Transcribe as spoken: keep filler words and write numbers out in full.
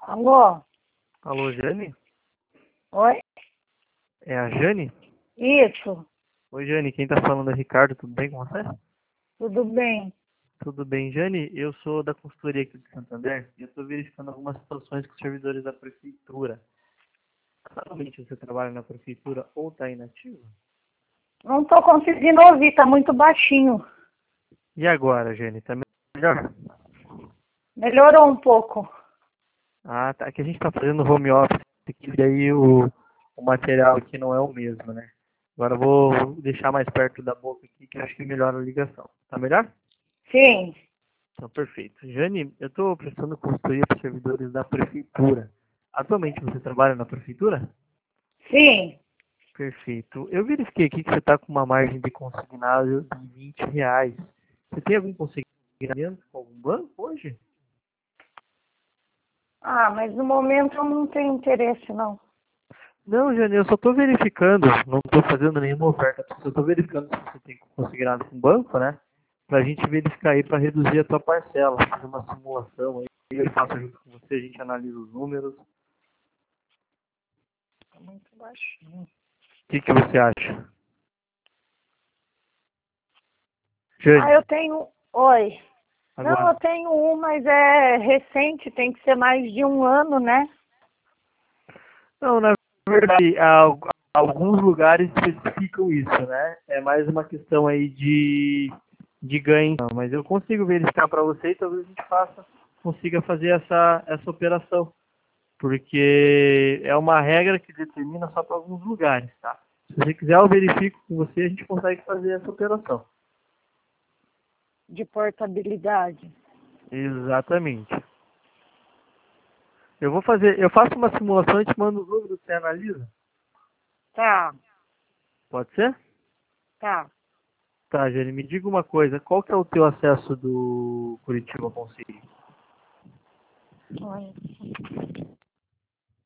Alô? Alô, Jane? Oi? É a Jane? Isso, Oi, Jane, quem tá falando é Ricardo, tudo bem com você? tudo bem. Tudo bem, Jane? Eu sou da consultoria aqui de Santander e eu estou verificando algumas situações com os servidores da prefeitura. Atualmente você trabalha na prefeitura ou está inativo? Não estou conseguindo ouvir, está muito baixinho. E agora, Jane, tá melhor? Melhorou um pouco. Ah, tá. É que a gente está fazendo home office aqui, e aí o, o material aqui não é o mesmo, né? Agora eu vou deixar mais perto da boca aqui, que eu acho que melhora a ligação. Tá melhor? Sim, Então, perfeito. Jane, eu estou prestando consultoria para servidores da prefeitura. Atualmente você trabalha na prefeitura? sim. Perfeito. Eu verifiquei aqui que você está com uma margem de consignável de vinte reais. Você tem algum consignamento com algum banco hoje? Ah, mas no momento eu não tenho interesse, não. Não, Jane, eu só estou verificando, não estou fazendo nenhuma oferta, eu estou verificando se você tem consignado com o banco, né? Para a gente verificar aí para reduzir a tua parcela, fazer uma simulação aí, eu faço junto com você, a gente analisa os números. O Está muito baixinho. que, que você acha? Ah, Jane, eu tenho... Oi. Não, agora. eu tenho um, mas é recente, tem que ser mais de um ano, né? Não, na verdade, al- alguns lugares especificam isso, né? É mais uma questão aí de, de ganho. Mas eu consigo verificar para você e talvez a gente faça, consiga fazer essa, essa operação. Porque é uma regra que determina só para alguns lugares, tá? Se você quiser, eu verifico com você e a gente consegue fazer essa operação. De portabilidade. Exatamente. Eu vou fazer, eu faço uma simulação e te mando os números, você analisa? Tá, Pode ser? tá. Tá, Jane, me diga uma coisa, qual que é o teu acesso do Curitiba Conselho? Oi.